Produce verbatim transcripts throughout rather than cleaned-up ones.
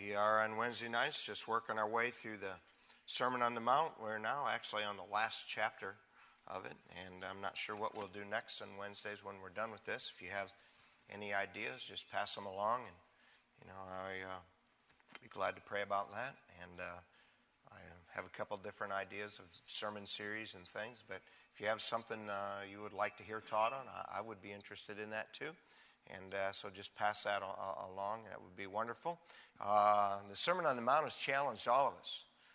We are on Wednesday nights just working our way through the Sermon on the Mount. We're now actually on the last chapter of it, and I'm not sure what we'll do next on Wednesdays when we're done with this. If you have any ideas, just pass them along, and you know, I'll uh, be glad to pray about that. And uh, I have a couple different ideas of sermon series and things, but if you have something uh, you would like to hear taught on, I, I would be interested in that too. And uh, so just pass that a- along. That would be wonderful. Uh, the Sermon on the Mount has challenged all of us.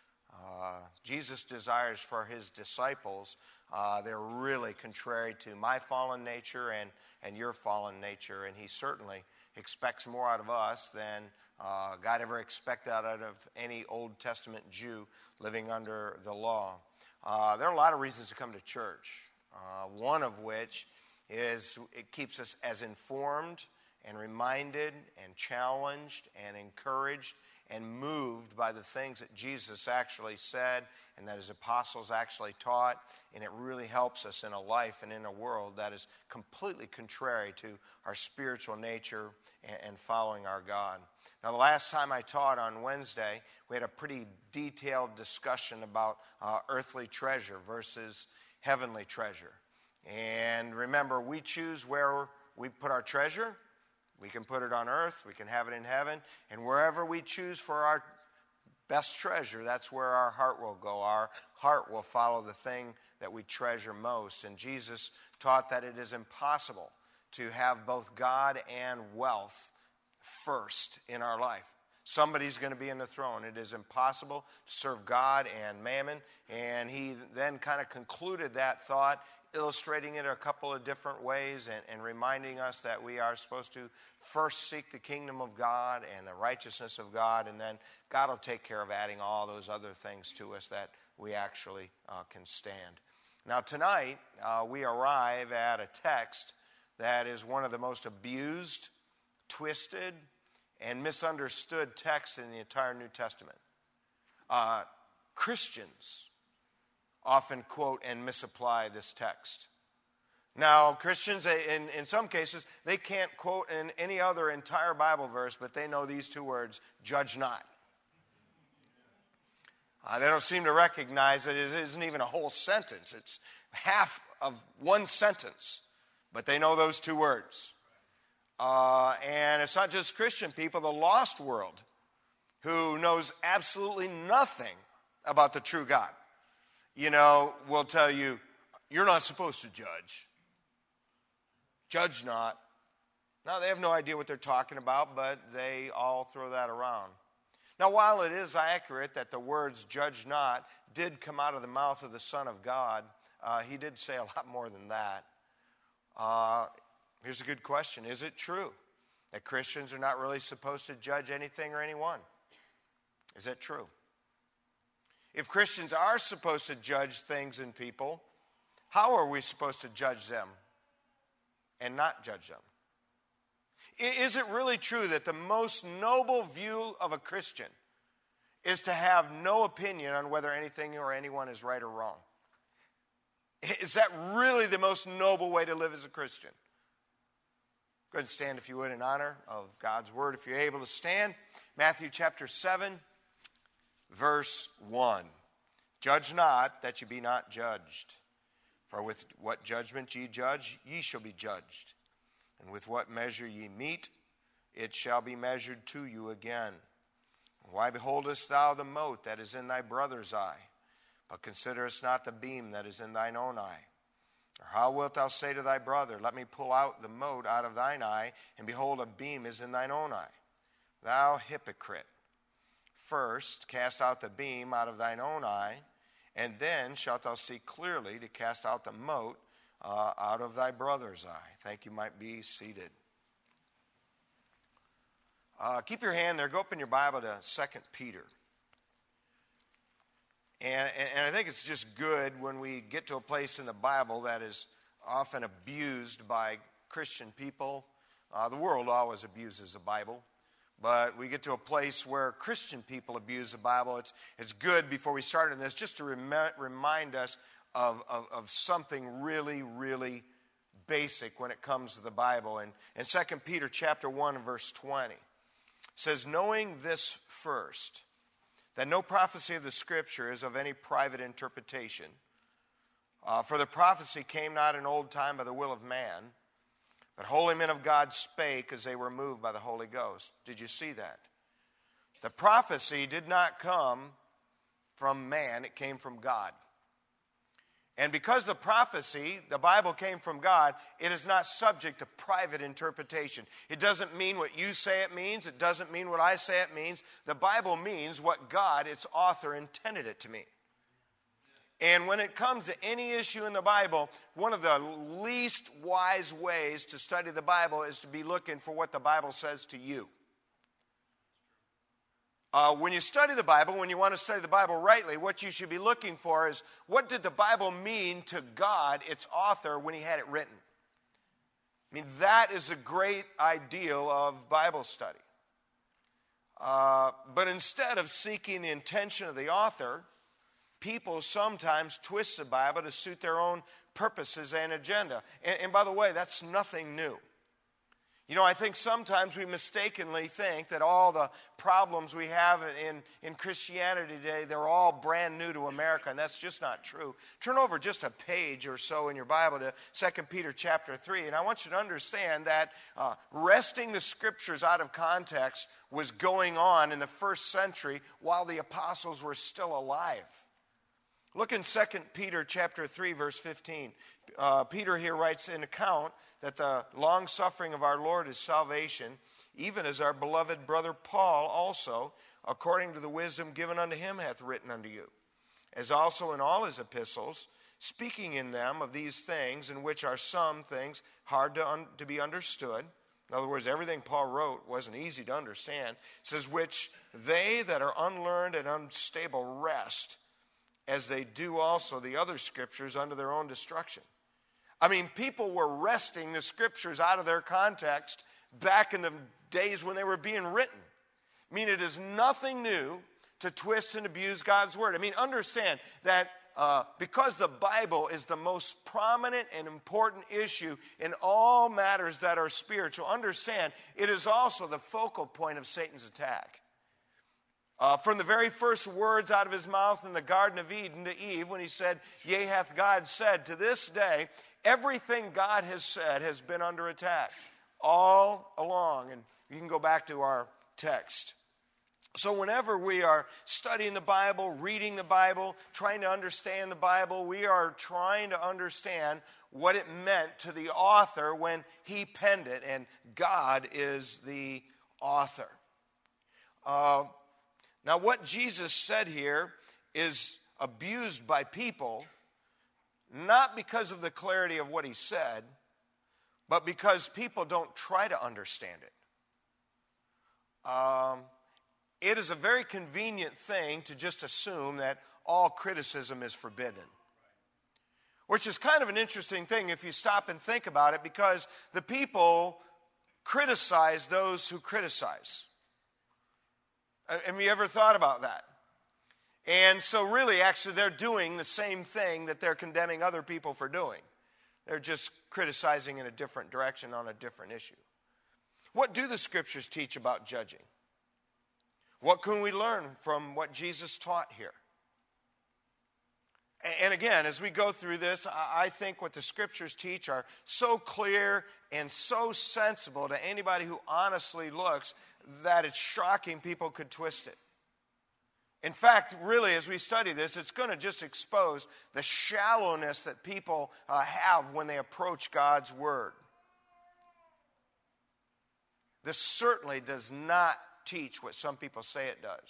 Uh, Jesus' desires for his disciples, uh, they're really contrary to my fallen nature and, and your fallen nature. And he certainly expects more out of us than uh, God ever expected out of any Old Testament Jew living under the law. Uh, there are a lot of reasons to come to church, uh, one of which is it keeps us as informed and reminded and challenged and encouraged and moved by the things that Jesus actually said and that his apostles actually taught, and it really helps us in a life and in a world that is completely contrary to our spiritual nature and following our God. Now, the last time I taught on Wednesday, we had a pretty detailed discussion about uh, earthly treasure versus heavenly treasure. And remember, we choose where we put our treasure. We can put it on earth. We can have it in heaven. And wherever we choose for our best treasure, that's where our heart will go. Our heart will follow the thing that we treasure most. And Jesus taught that it is impossible to have both God and wealth first in our life. Somebody's going to be in the throne. It is impossible to serve God and mammon. And he then kind of concluded that thought, illustrating it a couple of different ways and, and reminding us that we are supposed to first seek the kingdom of God and the righteousness of God, and then God will take care of adding all those other things to us that we actually uh, can stand. Now tonight, uh, we arrive at a text that is one of the most abused, twisted, and misunderstood texts in the entire New Testament. Uh, Christians often quote and misapply this text. Now, Christians, in, in some cases, they can't quote in any other entire Bible verse, but they know these two words, judge not. Uh, they don't seem to recognize that it isn't even a whole sentence. It's half of one sentence, but they know those two words. Uh, and it's not just Christian people, the lost world, who knows absolutely nothing about the true God, you know, will tell you, you're not supposed to judge. Judge not. Now, they have no idea what they're talking about, but they all throw that around. Now, while it is accurate that the words judge not did come out of the mouth of the Son of God, uh, he did say a lot more than that. Uh, here's a good question. Is it true that Christians are not really supposed to judge anything or anyone? Is that true? If Christians are supposed to judge things and people, how are we supposed to judge them and not judge them? Is it really true that the most noble view of a Christian is to have no opinion on whether anything or anyone is right or wrong? Is that really the most noble way to live as a Christian? Go ahead and stand, if you would, in honor of God's word. If you're able to stand, Matthew chapter seven, verse one. Judge not, that ye be not judged. For with what judgment ye judge, ye shall be judged. And with what measure ye mete, it shall be measured to you again. Why beholdest thou the mote that is in thy brother's eye, but considerest not the beam that is in thine own eye? Or how wilt thou say to thy brother, let me pull out the mote out of thine eye, and behold, a beam is in thine own eye? Thou hypocrite, first cast out the beam out of thine own eye, and then shalt thou see clearly to cast out the mote uh, out of thy brother's eye. Thank you. Might be seated. Uh, keep your hand there. Go up in your Bible to Second Peter. And, and, and I think it's just good when we get to a place in the Bible that is often abused by Christian people. Uh, the world always abuses the Bible. But we get to a place where Christian people abuse the Bible. It's, it's good, before we start in this, just to rem- remind us of, of, of something really, really basic when it comes to the Bible. And in Second Peter chapter one, verse twenty, says, knowing this first, that no prophecy of the Scripture is of any private interpretation. Uh, for the prophecy came not in old time by the will of man, but holy men of God spake as they were moved by the Holy Ghost. Did you see that? The prophecy did not come from man, it came from God. And because the prophecy, the Bible, came from God, it is not subject to private interpretation. It doesn't mean what you say it means. It doesn't mean what I say it means. The Bible means what God, its author, intended it to mean. And when it comes to any issue in the Bible, one of the least wise ways to study the Bible is to be looking for what the Bible says to you. Uh, when you study the Bible, when you want to study the Bible rightly, what you should be looking for is, what did the Bible mean to God, its author, when he had it written? I mean, that is a great ideal of Bible study. Uh, but instead of seeking the intention of the author, people sometimes twist the Bible to suit their own purposes and agenda. And, and by the way, that's nothing new. You know, I think sometimes we mistakenly think that all the problems we have in, in Christianity today, they're all brand new to America, and that's just not true. Turn over just a page or so in your Bible to Second Peter chapter three, and I want you to understand that uh, wresting the Scriptures out of context was going on in the first century while the apostles were still alive. Look in Second Peter chapter three, verse fifteen. Uh, Peter here writes an account that the long-suffering of our Lord is salvation, even as our beloved brother Paul also, according to the wisdom given unto him, hath written unto you, as also in all his epistles, speaking in them of these things, in which are some things hard to, un- to be understood. In other words, everything Paul wrote wasn't easy to understand. It says, which they that are unlearned and unstable wrest, as they do also the other Scriptures unto their own destruction. I mean, people were wresting the Scriptures out of their context back in the days when they were being written. I mean, it is nothing new to twist and abuse God's Word. I mean, understand that uh, because the Bible is the most prominent and important issue in all matters that are spiritual, understand it is also the focal point of Satan's attack. Uh, from the very first words out of his mouth in the Garden of Eden to Eve, when he said, yea, hath God said, to this day, everything God has said has been under attack all along. And you can go back to our text. So whenever we are studying the Bible, reading the Bible, trying to understand the Bible, we are trying to understand what it meant to the author when he penned it. And God is the author. Uh, now what Jesus said here is abused by people, not because of the clarity of what he said, but because people don't try to understand it. Um, it is a very convenient thing to just assume that all criticism is forbidden. Which is kind of an interesting thing if you stop and think about it, because the people criticize those who criticize. Have you ever thought about that? And so really, actually, they're doing the same thing that they're condemning other people for doing. They're just criticizing in a different direction on a different issue. What do the Scriptures teach about judging? What can we learn from what Jesus taught here? And again, as we go through this, I think what the Scriptures teach are so clear and so sensible to anybody who honestly looks that it's shocking people could twist it. In fact, really, as we study this, it's going to just expose the shallowness that people uh, have when they approach God's Word. This certainly does not teach what some people say it does.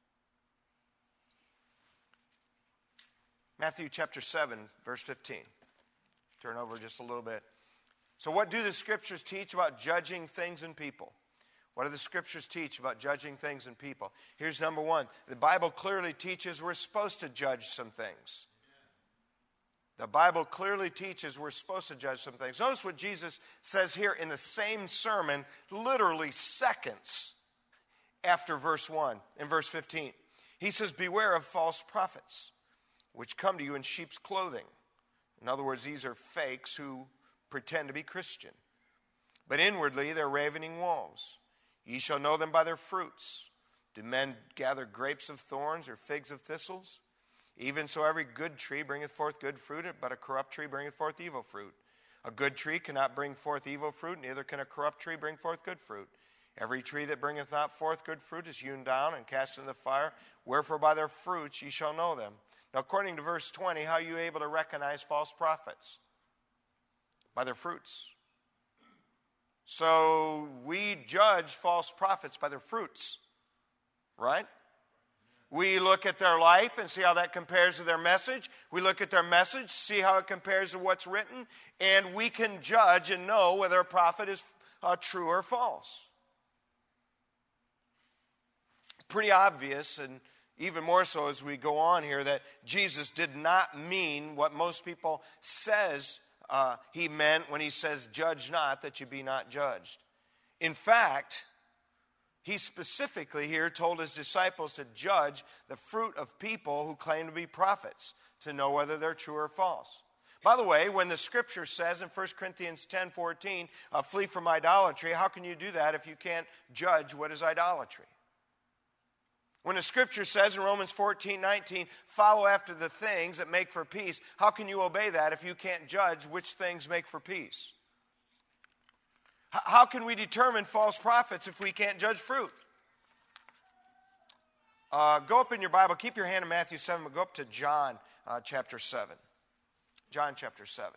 Matthew chapter seven, verse fifteen. Turn over just a little bit. So what do the Scriptures teach about judging things and people? What do the Scriptures teach about judging things and people? Here's number one. The Bible clearly teaches we're supposed to judge some things. The Bible clearly teaches we're supposed to judge some things. Notice what Jesus says here in the same sermon, literally seconds after verse one, in verse fifteen. He says, beware of false prophets, which come to you in sheep's clothing. In other words, these are fakes who pretend to be Christian. But inwardly, they're ravening wolves. Ye shall know them by their fruits. Do men gather grapes of thorns or figs of thistles? Even so every good tree bringeth forth good fruit, but a corrupt tree bringeth forth evil fruit. A good tree cannot bring forth evil fruit, neither can a corrupt tree bring forth good fruit. Every tree that bringeth not forth good fruit is hewn down and cast into the fire. Wherefore by their fruits ye shall know them. Now according to verse twenty, how are you able to recognize false prophets? By their fruits. So we judge false prophets by their fruits, right? We look at their life and see how that compares to their message. We look at their message, see how it compares to what's written, and we can judge and know whether a prophet is uh, true or false. Pretty obvious, and even more so as we go on here, that Jesus did not mean what most people says uh, he meant when he says, judge not, that you be not judged. In fact, he specifically here told his disciples to judge the fruit of people who claim to be prophets, to know whether they're true or false. By the way, when the Scripture says in First Corinthians ten fourteen, uh, flee from idolatry, how can you do that if you can't judge what is idolatry? When the Scripture says in Romans fourteen nineteen, follow after the things that make for peace, how can you obey that if you can't judge which things make for peace? How can we determine false prophets if we can't judge fruit? Uh, go up in your Bible, keep your hand in Matthew seven, but go up to John uh, chapter seven. John chapter seven.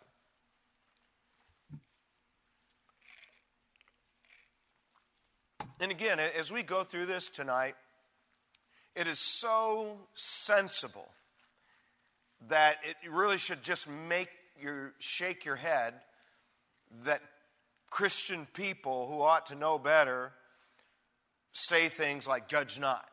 And again, as we go through this tonight, it is so sensible that it really should just make you shake your head that Christian people who ought to know better say things like, judge not,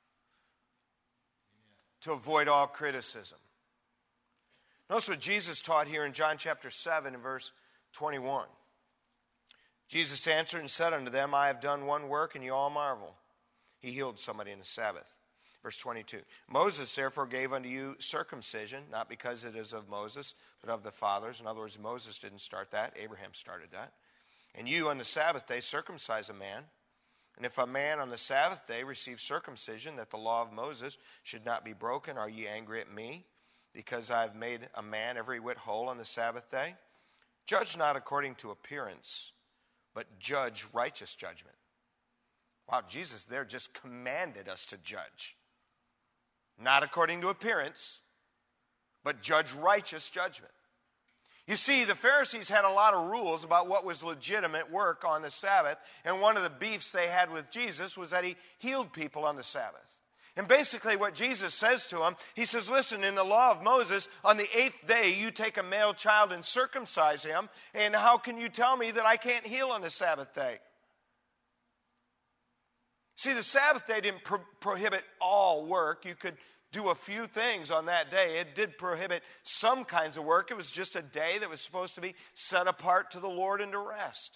to avoid all criticism. Notice what Jesus taught here in John chapter seven and verse twenty-one. Jesus answered and said unto them, I have done one work, and ye all marvel. He healed somebody in the Sabbath. Verse twenty-two. Moses therefore gave unto you circumcision, not because it is of Moses, but of the fathers. In other words, Moses didn't start that. Abraham started that. And you on the Sabbath day circumcise a man. And if a man on the Sabbath day receive circumcision, that the law of Moses should not be broken, are ye angry at me, because I have made a man every whit whole on the Sabbath day? Judge not according to appearance, but judge righteous judgment. Wow, Jesus there just commanded us to judge. Not according to appearance, but judge righteous judgment. You see, the Pharisees had a lot of rules about what was legitimate work on the Sabbath, and one of the beefs they had with Jesus was that he healed people on the Sabbath. And basically what Jesus says to them, he says, listen, in the law of Moses, on the eighth day you take a male child and circumcise him, and how can you tell me that I can't heal on the Sabbath day? See, the Sabbath day didn't pro- prohibit all work. You could do a few things on that day. It did prohibit some kinds of work. It was just a day that was supposed to be set apart to the Lord and to rest.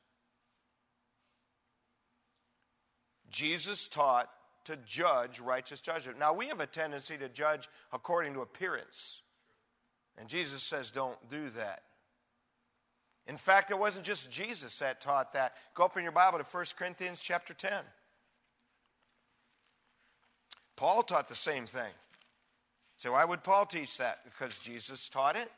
Jesus taught to judge righteous judgment. Now, we have a tendency to judge according to appearance. And Jesus says don't do that. In fact, it wasn't just Jesus that taught that. Go up in your Bible to First Corinthians chapter ten. Paul taught the same thing. So why would Paul teach that? Because Jesus taught it.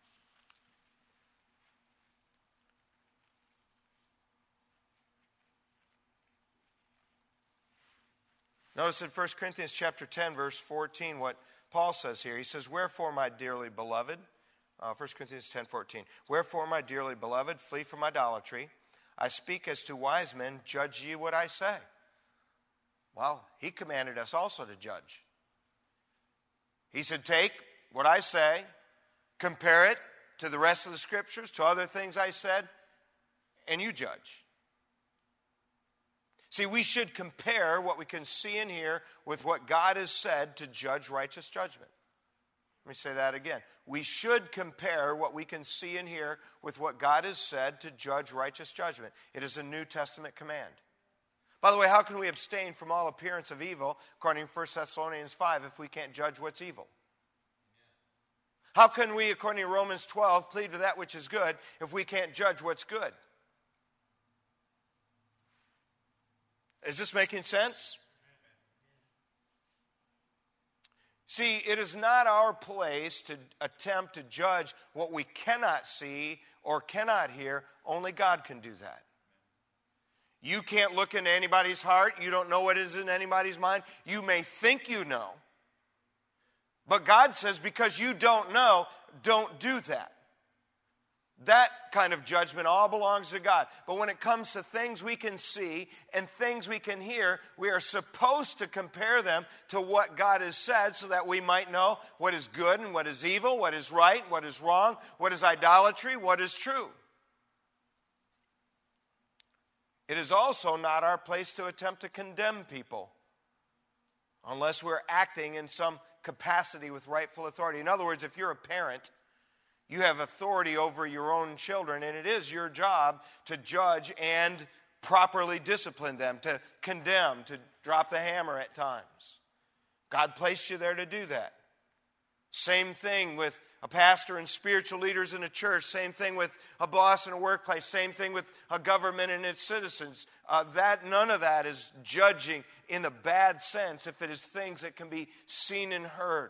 Notice in First Corinthians chapter ten, verse fourteen, what Paul says here. He says, wherefore, my dearly beloved, uh, First Corinthians ten fourteen, wherefore, my dearly beloved, flee from idolatry. I speak as to wise men, judge ye what I say. Well, he commanded us also to judge. He said, take what I say, compare it to the rest of the Scriptures, to other things I said, and you judge. See, we should compare what we can see and hear with what God has said to judge righteous judgment. Let me say that again. We should compare what we can see and hear with what God has said to judge righteous judgment. It is a New Testament command. By the way, how can we abstain from all appearance of evil, according to First Thessalonians five, if we can't judge what's evil? How can we, according to Romans twelve, plead for that which is good if we can't judge what's good? Is this making sense? See, it is not our place to attempt to judge what we cannot see or cannot hear. Only God can do that. You can't look into anybody's heart. You don't know what is in anybody's mind. You may think you know. But God says, because you don't know, don't do that. That kind of judgment all belongs to God. But when it comes to things we can see and things we can hear, we are supposed to compare them to what God has said so that we might know what is good and what is evil, what is right, what is wrong, what is idolatry, what is true. It is also not our place to attempt to condemn people unless we're acting in some capacity with rightful authority. In other words, if you're a parent, you have authority over your own children, and it is your job to judge and properly discipline them, to condemn, to drop the hammer at times. God placed you there to do that. Same thing with a pastor and spiritual leaders in a church. Same thing with a boss in a workplace. Same thing with a government and its citizens. Uh, that none of that is judging in the bad sense if it is things that can be seen and heard.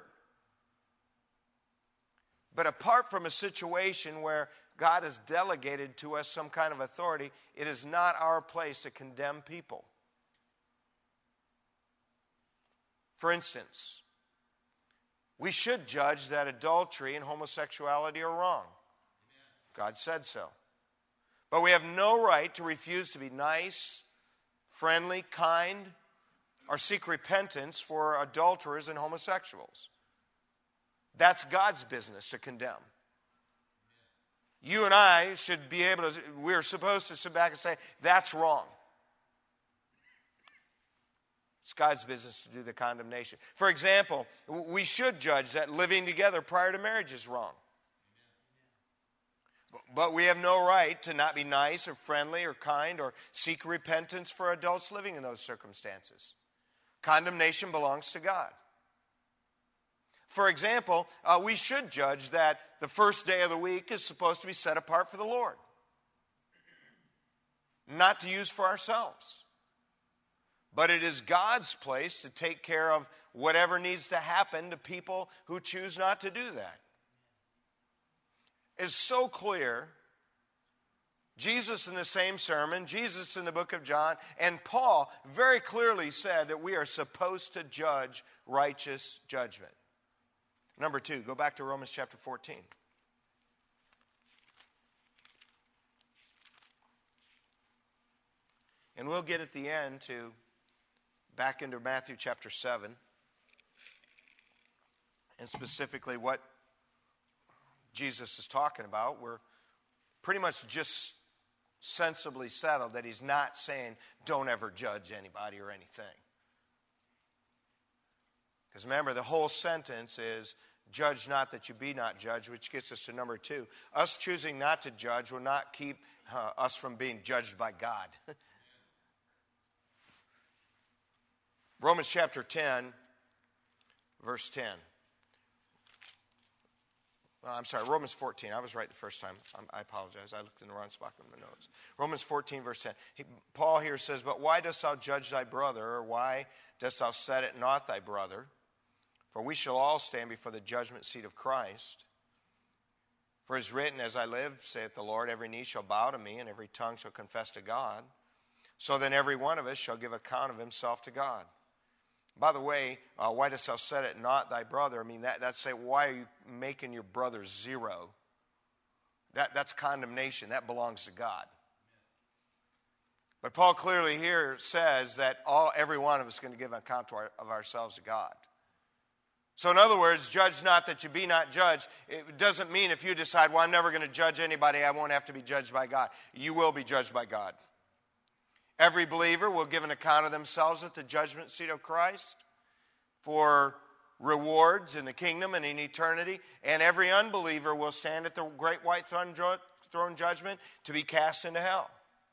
But apart from a situation where God has delegated to us some kind of authority, it is not our place to condemn people. For instance, we should judge that adultery and homosexuality are wrong. God said so. But we have no right to refuse to be nice, friendly, kind, or seek repentance for adulterers and homosexuals. That's God's business to condemn. You and I should be able to, we're supposed to sit back and say, that's wrong. It's God's business to do the condemnation. For example, we should judge that living together prior to marriage is wrong. But we have no right to not be nice or friendly or kind or seek repentance for adults living in those circumstances. Condemnation belongs to God. For example, uh, we should judge that the first day of the week is supposed to be set apart for the Lord, not to use for ourselves. But it is God's place to take care of whatever needs to happen to people who choose not to do that. It's so clear. Jesus in the same sermon, Jesus in the book of John, and Paul very clearly said that we are supposed to judge righteous judgment. Number two, go back to Romans chapter fourteen. And we'll get at the end to back into Matthew chapter seven, and specifically what Jesus is talking about. We're pretty much just sensibly settled that he's not saying don't ever judge anybody or anything. Because remember, the whole sentence is, judge not that you be not judged, which gets us to number two. Us choosing not to judge will not keep uh, us from being judged by God. Romans chapter ten, verse ten. Well, I'm sorry, Romans fourteen. I was right the first time. I'm, I apologize. I looked in the wrong spot in my notes. Romans fourteen, verse ten. He, Paul here says, but why dost thou judge thy brother, or why dost thou set it not thy brother? For we shall all stand before the judgment seat of Christ. For it is written, as I live, saith the Lord, every knee shall bow to me, and every tongue shall confess to God. So then every one of us shall give account of himself to God. By the way, uh, why dost thou set it not thy brother? I mean, that, that's say, why are you making your brother zero? That, that's condemnation. That belongs to God. But Paul clearly here says that all every one of us is going to give account to our, of ourselves to God. So in other words, judge not that you be not judged. It doesn't mean if you decide, well, I'm never going to judge anybody, I won't have to be judged by God. You will be judged by God. Every believer will give an account of themselves at the judgment seat of Christ for rewards in the kingdom and in eternity. And every unbeliever will stand at the great white throne, throne judgment to be cast into hell.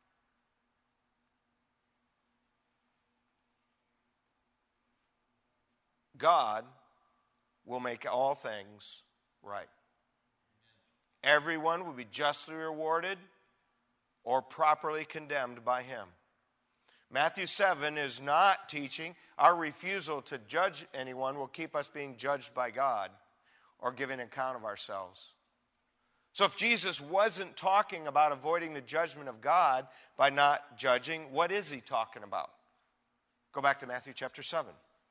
God will make all things right. Everyone will be justly rewarded or properly condemned by him. Matthew seven is not teaching our refusal to judge anyone will keep us being judged by God or giving account of ourselves. So if Jesus wasn't talking about avoiding the judgment of God by not judging, what is he talking about? Go back to Matthew chapter seven.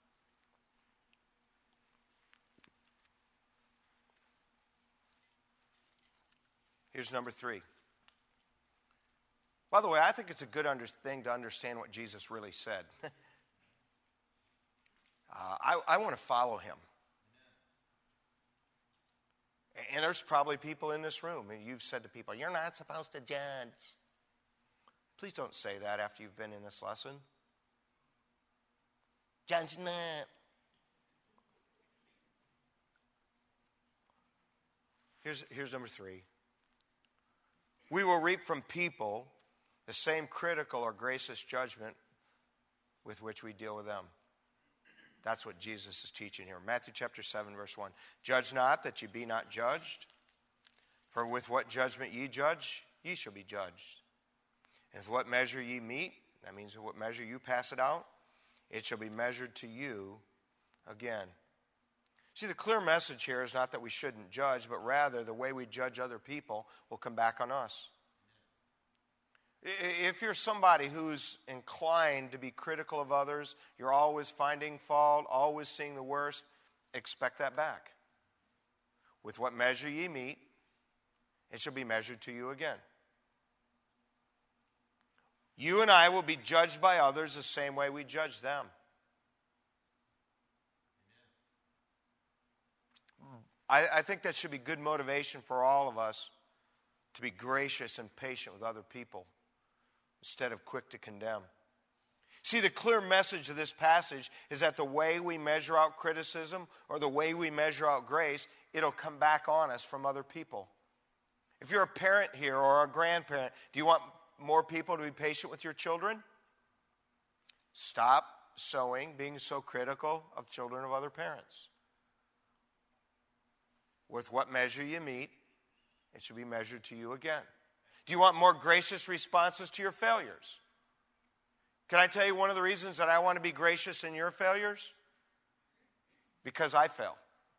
Here's number three. By the way, I think it's a good under- thing to understand what Jesus really said. uh, I, I want to follow him. And there's probably people in this room, and you've said to people, you're not supposed to judge. Please don't say that after you've been in this lesson. Judge not. Here's, here's number three. We will reap from people the same critical or gracious judgment with which we deal with them. That's what Jesus is teaching here. Matthew chapter seven, verse one. Judge not that ye be not judged, for with what judgment ye judge, ye shall be judged. And with what measure ye meet, that means with what measure you pass it out, it shall be measured to you again. See, the clear message here is not that we shouldn't judge, but rather the way we judge other people will come back on us. If you're somebody who's inclined to be critical of others, you're always finding fault, always seeing the worst, expect that back. With what measure ye meet, it shall be measured to you again. You and I will be judged by others the same way we judge them. I, I think that should be good motivation for all of us to be gracious and patient with other people instead of quick to condemn. See, the clear message of this passage is that the way we measure out criticism or the way we measure out grace, it'll come back on us from other people. If you're a parent here or a grandparent, do you want more people to be patient with your children? Stop sowing, being so critical of children of other parents. With what measure you meet, it should be measured to you again. Do you want more gracious responses to your failures? Can I tell you one of the reasons that I want to be gracious in your failures? Because I fail.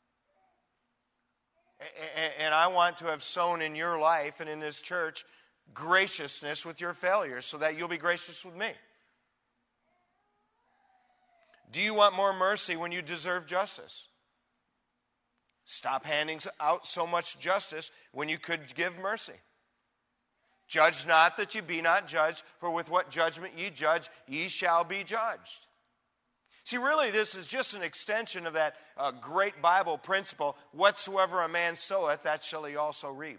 And I want to have sown in your life and in this church graciousness with your failures so that you'll be gracious with me. Do you want more mercy when you deserve justice? Stop handing out so much justice when you could give mercy. Judge not that ye be not judged, for with what judgment ye judge, ye shall be judged. See, really, this is just an extension of that uh, great Bible principle, whatsoever a man soweth, that shall he also reap.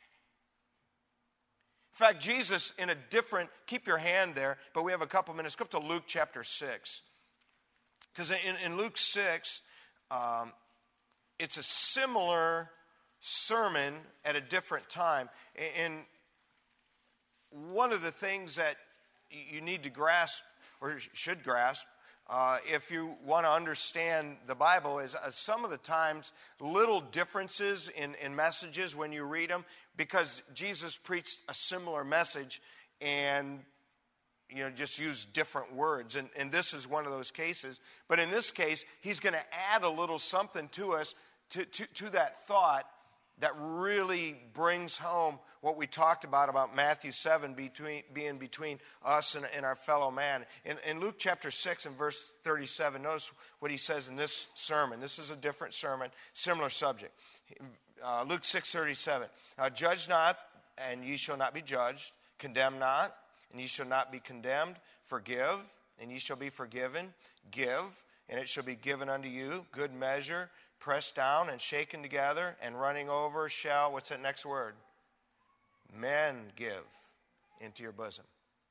In fact, Jesus, in a different, keep your hand there, but we have a couple minutes. Go up to Luke chapter six. Because in, in Luke six, um, it's a similar sermon at a different time. And one of the things that you need to grasp, or should grasp, uh, if you want to understand the Bible, is uh, some of the times little differences in, in messages when you read them, because Jesus preached a similar message and you know, just use different words. And, and this is one of those cases. But in this case, he's going to add a little something to us, to, to, to that thought that really brings home what we talked about, about Matthew seven between, being between us and, and our fellow man. In, in Luke chapter six and verse thirty-seven, notice what he says in this sermon. This is a different sermon, similar subject. Uh, Luke six thirty-seven. Uh, Judge not, and ye shall not be judged. Condemn not, and ye shall not be condemned. Forgive, and ye shall be forgiven. Give, and it shall be given unto you. Good measure, pressed down and shaken together and running over shall, what's that next word? Men give into your bosom.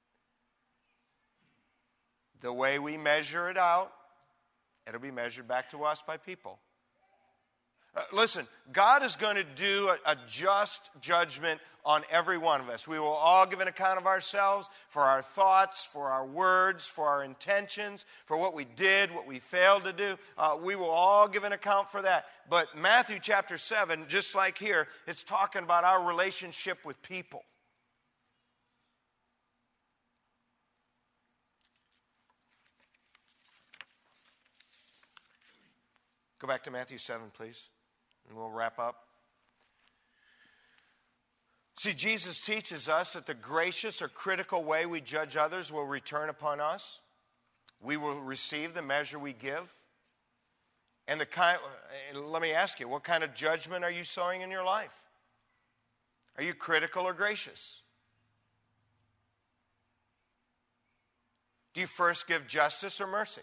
The way we measure it out, it'll be measured back to us by people. Uh, listen, God is going to do a, a just judgment on every one of us. We will all give an account of ourselves for our thoughts, for our words, for our intentions, for what we did, what we failed to do. Uh, we will all give an account for that. But Matthew chapter seven, just like here, it's talking about our relationship with people. Go back to Matthew seven, please, and we'll wrap up. See, Jesus teaches us that the gracious or critical way we judge others will return upon us. We will receive the measure we give. And the kind, let me ask you, what kind of judgment are you sowing in your life? Are you critical or gracious? Do you first give justice or mercy?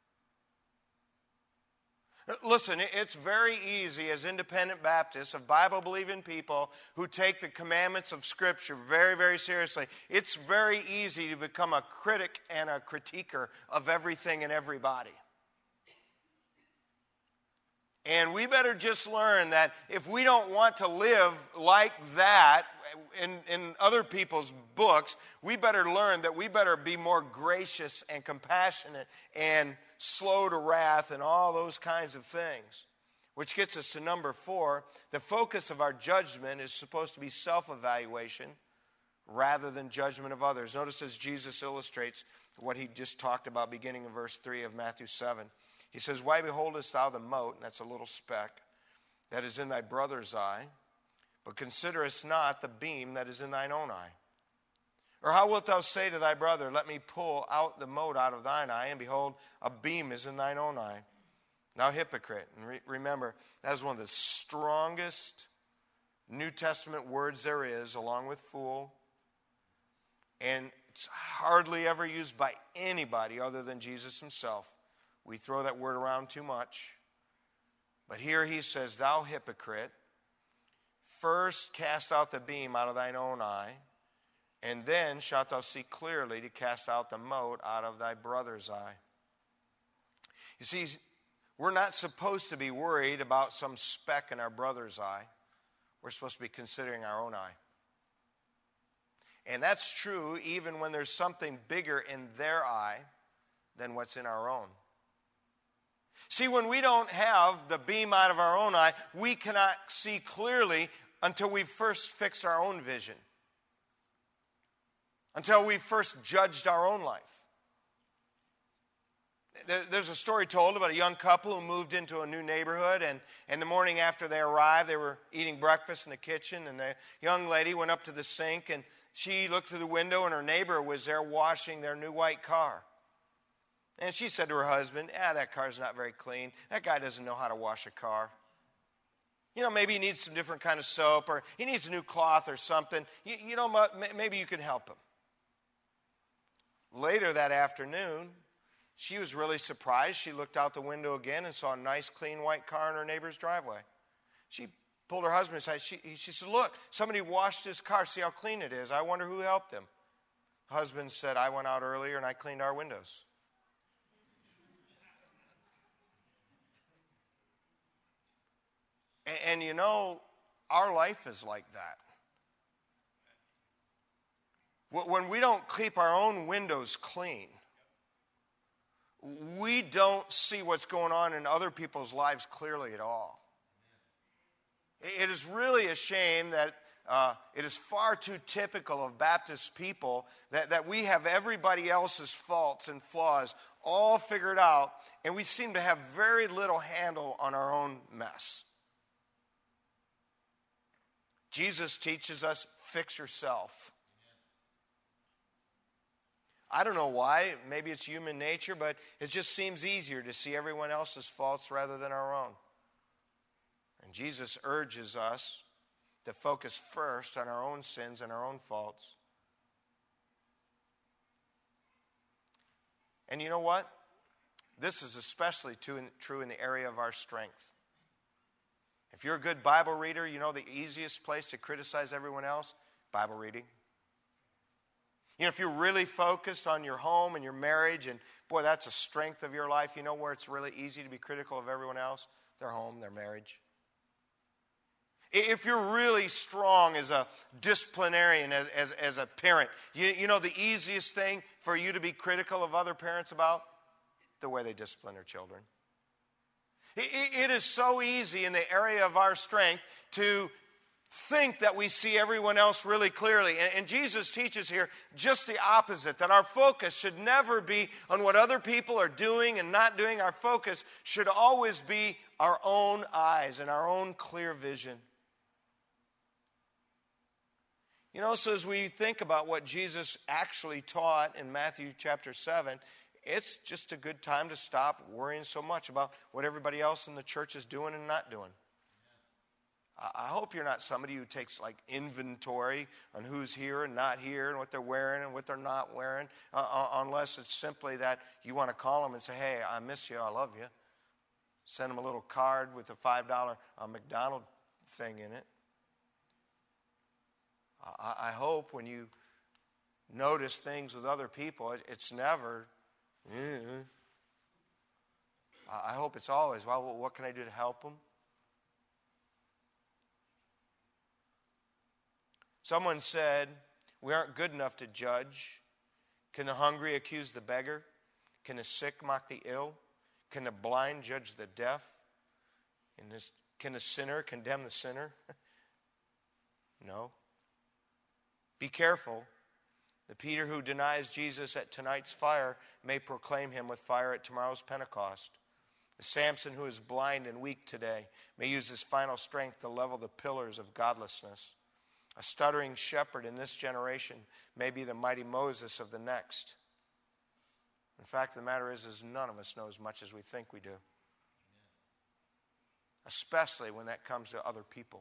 Listen, it's very easy as independent Baptists, of Bible-believing people who take the commandments of Scripture very, very seriously. It's very easy to become a critic and a critiquer of everything and everybody. And we better just learn that if we don't want to live like that in, in other people's books, we better learn that we better be more gracious and compassionate and slow to wrath and all those kinds of things. Which gets us to number four. The focus of our judgment is supposed to be self-evaluation rather than judgment of others. Notice as Jesus illustrates what he just talked about beginning in verse three of Matthew seven. He says, why beholdest thou the mote, and that's a little speck, that is in thy brother's eye, but considerest not the beam that is in thine own eye? Or how wilt thou say to thy brother, let me pull out the mote out of thine eye, and behold, a beam is in thine own eye? Now, hypocrite. And re- remember, that is one of the strongest New Testament words there is, along with fool. And it's hardly ever used by anybody other than Jesus himself. We throw that word around too much. But here he says, thou hypocrite, first cast out the beam out of thine own eye, and then shalt thou see clearly to cast out the mote out of thy brother's eye. You see, we're not supposed to be worried about some speck in our brother's eye. We're supposed to be considering our own eye. And that's true even when there's something bigger in their eye than what's in our own. See, when we don't have the beam out of our own eye, we cannot see clearly until we first fix our own vision. Until we first judged our own life. There's a story told about a young couple who moved into a new neighborhood, and, and the morning after they arrived, they were eating breakfast in the kitchen, and the young lady went up to the sink, and she looked through the window, and her neighbor was there washing their new white car. And she said to her husband, ah, that car's not very clean. That guy doesn't know how to wash a car. You know, maybe he needs some different kind of soap, or he needs a new cloth or something. You, you know, maybe you can help him. Later that afternoon, she was really surprised. She looked out the window again and saw a nice, clean white car in her neighbor's driveway. She pulled her husband aside. She, she said, look, somebody washed his car. See how clean it is. I wonder who helped him. Husband said, I went out earlier and I cleaned our windows. And you know, our life is like that. When we don't keep our own windows clean, we don't see what's going on in other people's lives clearly at all. It is really a shame that uh, it is far too typical of Baptist people that, that we have everybody else's faults and flaws all figured out, and we seem to have very little handle on our own mess. Jesus teaches us, fix yourself. I don't know why. Maybe it's human nature, but it just seems easier to see everyone else's faults rather than our own. And Jesus urges us to focus first on our own sins and our own faults. And you know what? This is especially true in the area of our strength. If you're a good Bible reader, you know the easiest place to criticize everyone else? Bible reading. You know, if you're really focused on your home and your marriage, and boy, that's a strength of your life, you know where it's really easy to be critical of everyone else? Their home, their marriage. If you're really strong as a disciplinarian, as, as, as a parent, you, you know the easiest thing for you to be critical of other parents about? The way they discipline their children. It is so easy in the area of our strength to think that we see everyone else really clearly. And, and Jesus teaches here just the opposite, that our focus should never be on what other people are doing and not doing. Our focus should always be our own eyes and our own clear vision. You know, so as we think about what Jesus actually taught in Matthew chapter seven, it's just a good time to stop worrying so much about what everybody else in the church is doing and not doing. I hope you're not somebody who takes like inventory on who's here and not here and what they're wearing and what they're not wearing, uh, unless it's simply that you want to call them and say, hey, I miss you, I love you. Send them a little card with a five dollar uh, McDonald's thing in it. I, I hope when you notice things with other people, it, it's never, mm. I hope it's always, well, what can I do to help them? Someone said, we aren't good enough to judge. Can the hungry accuse the beggar? Can the sick mock the ill? Can the blind judge the deaf? And this, can the sinner condemn the sinner? No. Be careful. The Peter who denies Jesus at tonight's fire may proclaim him with fire at tomorrow's Pentecost. The Samson who is blind and weak today may use his final strength to level the pillars of godlessness. A stuttering shepherd in this generation may be the mighty Moses of the next. In fact, the matter is, is none of us know as much as we think we do. Especially when that comes to other people.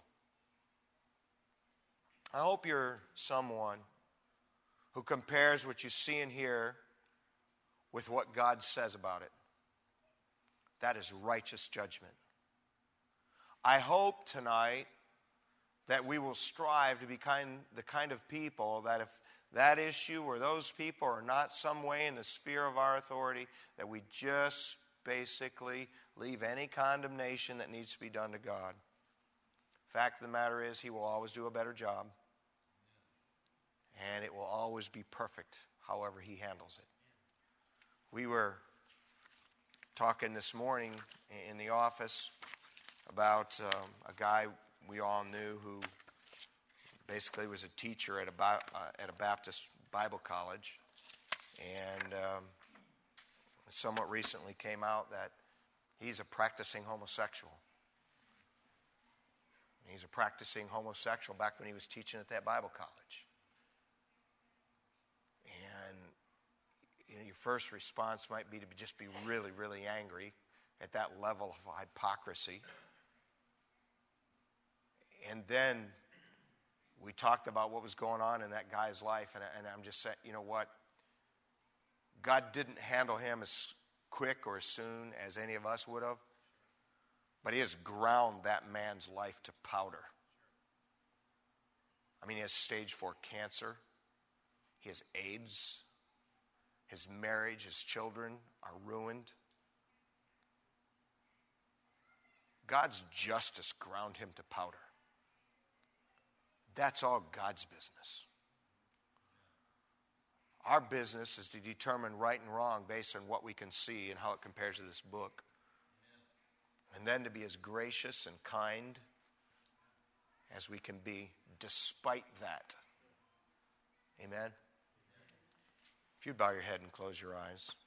I hope you're someone who compares what you see and hear with what God says about it. That is righteous judgment. I hope tonight that we will strive to be kind, the kind of people that if that issue or those people are not some way in the sphere of our authority, that we just basically leave any condemnation that needs to be done to God. Fact of the matter is, He will always do a better job. And it will always be perfect, however He handles it. We were talking this morning in the office about um, a guy we all knew who basically was a teacher at a, uh, at a Baptist Bible college. And um, somewhat recently came out that he's a practicing homosexual. He's a practicing homosexual back when he was teaching at that Bible college. And you know, your first response might be to just be really, really angry at that level of hypocrisy. And then we talked about what was going on in that guy's life, and, and I'm just saying, you know what? God didn't handle him as quick or as soon as any of us would have, but He has ground that man's life to powder. I mean, he has stage four cancer. He has AIDS. His marriage, his children are ruined. God's justice ground him to powder. That's all God's business. Our business is to determine right and wrong based on what we can see and how it compares to this book. And then to be as gracious and kind as we can be despite that. Amen? If you'd bow your head and close your eyes.